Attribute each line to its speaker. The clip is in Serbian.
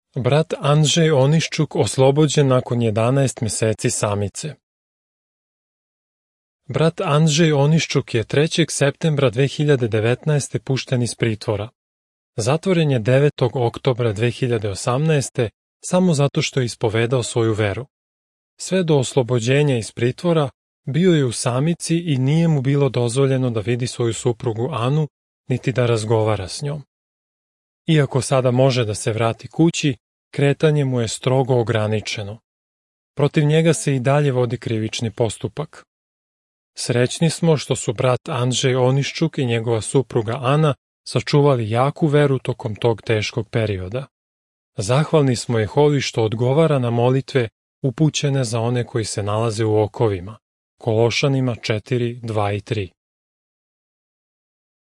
Speaker 1: Brat Andžej Oniščuk oslobođen nakon 11 mjeseci samice. Brat Andžej Oniščuk je 3. septembra 2019. pušten iz pritvora. Zatvoren je 9. oktobra 2018. samo zato što je ispovedao svoju veru. Sve do oslobođenja iz pritvora bio je u samici i nije mu bilo dozvoljeno da vidi svoju suprugu Anu, niti da razgovara s njom. Iako sada može da se vrati kući, kretanje mu je strogo ograničeno. Protiv njega se i dalje vodi krivični postupak. Srećni smo što su brat Andžej Oniščuk i njegova supruga Ana sačuvali jaku veru tokom tog teškog perioda. Zahvalni smo Jehovi što odgovara na molitve upućene za one koji se nalaze u okovima. Kološanima 4, 2 i 3.